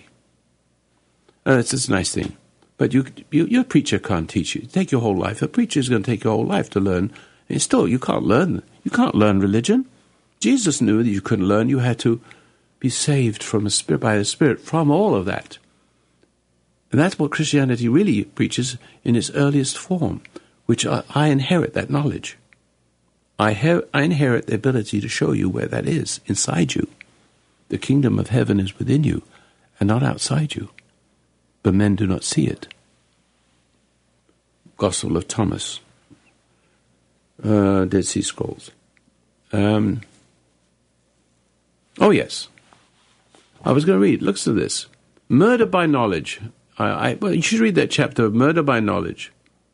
Uh, it's, it's a nice thing. But you, you, your preacher can't teach you. Take your whole life. A preacher is going to take your whole life to learn. And still, you can't learn. You can't learn religion. Jesus knew that you couldn't learn. You had to be saved from a spirit, by the Spirit from all of that. And that's what Christianity really preaches in its earliest form, which I, I inherit that knowledge. I, ha- I inherit the ability to show you where that is, inside you. The kingdom of heaven is within you and not outside you. But men do not see it. Gospel of Thomas. Uh, Dead Sea Scrolls. Um, oh, yes. I was going to read. Looks at this. Murder by knowledge. I, I, well, you should read that chapter of Murder by Knowledge.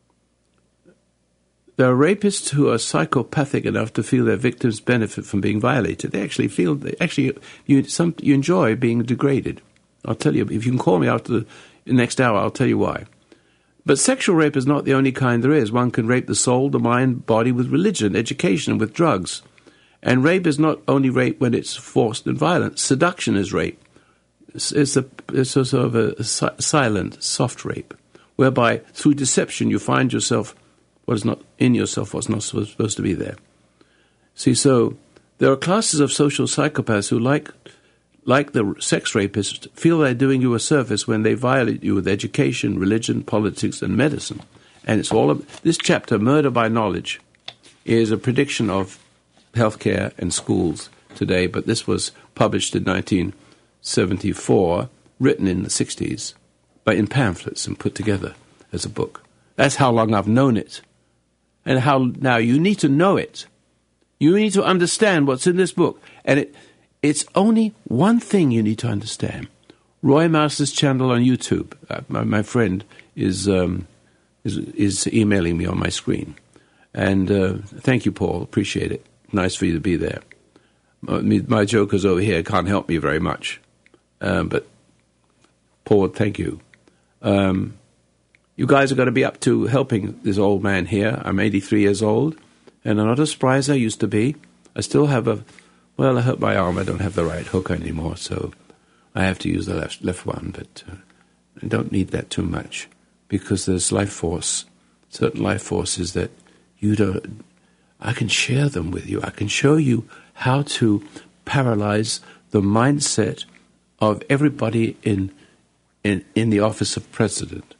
There are rapists who are psychopathic enough to feel their victims benefit from being violated. They actually feel, they actually, you, some, you enjoy being degraded. I'll tell you, if you can call me after the next hour, I'll tell you why. But sexual rape is not the only kind there is. One can rape the soul, the mind, body with religion, education, with drugs. And rape is not only rape when it's forced and violent. Seduction is rape. It's, it's, a, it's a sort of a, a si- silent, soft rape, whereby through deception you find yourself what is not in yourself, what's not supposed to be there. See, so there are classes of social psychopaths who, like like the sex rapists, feel they're doing you a service when they violate you with education, religion, politics, and medicine. And it's all of, this chapter, Murder by Knowledge, is a prediction of healthcare and schools today, but this was published in nineteen seventy-four, written in the sixties, but in pamphlets and put together as a book. That's how long I've known it. And how now you need to know it. You need to understand what's in this book. And it it's only one thing you need to understand. Roy Masters' channel on YouTube. Uh, my, my friend is, um, is is emailing me on my screen. And uh, thank you, Paul. Appreciate it. Nice for you to be there. My, my jokers over here can't help me very much. Um, but, Paul, thank you. Um, you guys are going to be up to helping this old man here. I'm eighty-three years old, and I'm not as spry as I used to be. I still have a, well, I hurt my arm. I don't have the right hook anymore, so I have to use the left, left one, but uh, I don't need that too much because there's life force, certain life forces that you don't, I can share them with you. I can show you how to paralyze the mindset of everybody in in, in the office of president.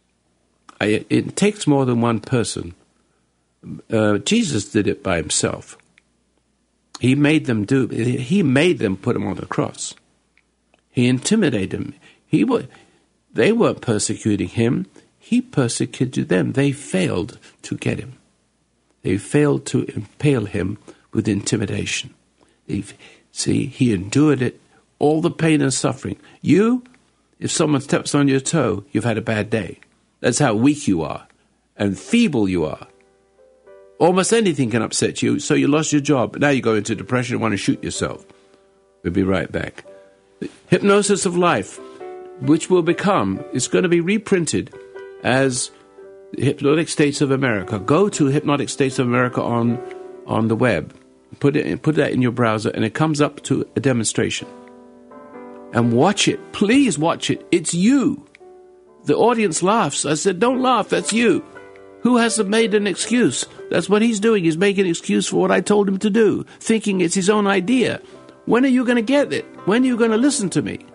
I, it takes more than one person. Uh, Jesus did it by himself. He made them do. He made them put him on the cross. He intimidated them. He were, they weren't persecuting him. He persecuted them. They failed to get him. They failed to impale him with intimidation. They, see, he endured it, all the pain and suffering. You, if someone steps on your toe, you've had a bad day. That's how weak you are and feeble you are. Almost anything can upset you, so you lost your job. Now you go into depression and want to shoot yourself. We'll be right back. Hypnosis of Life, which will become, it's going to be reprinted as Hypnotic States of America. Go to Hypnotic States of America on on the web. Put it put that in your browser, and it comes up to a demonstration. And watch it. Please watch it. It's you. The audience laughs. I said, don't laugh. That's you. Who has made an excuse? That's what he's doing. He's making an excuse for what I told him to do, thinking it's his own idea. When are you going to get it? When are you going to listen to me?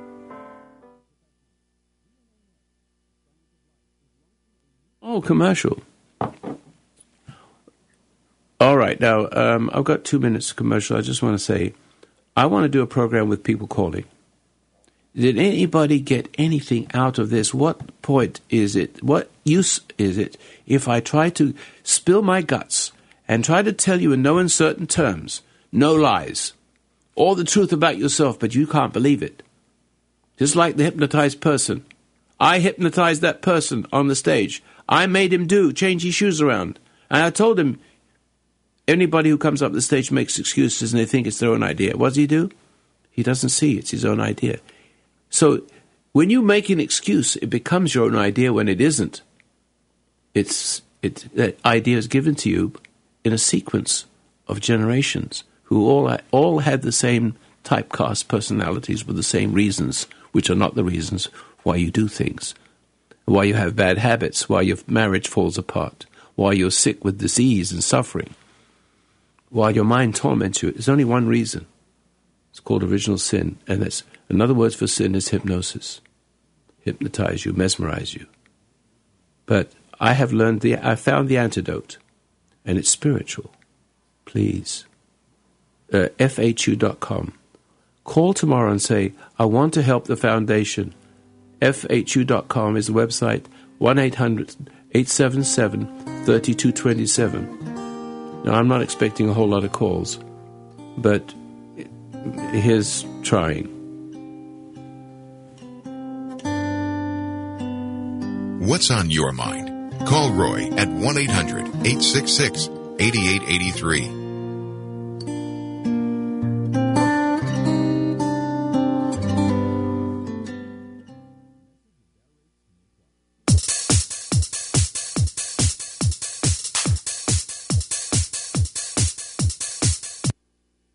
Oh, commercial. All right. Now, um, I've got two minutes commercial. I just want to say, I want to do a program with people calling. Did anybody get anything out of this? What point is it? What use is it if I try to spill my guts and try to tell you in no uncertain terms, no lies, all the truth about yourself, but you can't believe it? Just like the hypnotized person. I hypnotized that person on the stage. I made him do, change his shoes around. And I told him, anybody who comes up the stage makes excuses and they think it's their own idea. What does he do? He doesn't see it's his own idea. So when you make an excuse, it becomes your own idea when it isn't. It's it that idea is given to you in a sequence of generations who all all had the same typecast personalities with the same reasons, which are not the reasons why you do things, why you have bad habits, why your marriage falls apart, why you're sick with disease and suffering, why your mind torments you. There's only one reason. It's called original sin, and that's another word for sin is hypnosis. Hypnotize you, mesmerize you. But I have learned the, I found the antidote, and it's spiritual. Please, uh, F H U dot com. Call tomorrow and say, I want to help the foundation. F H U dot com is the website, one eight hundred eight seven seven three two two seven. Now, I'm not expecting a whole lot of calls, but here's trying. What's on your mind? Call Roy at one eight hundred eight six six eight eight eight three.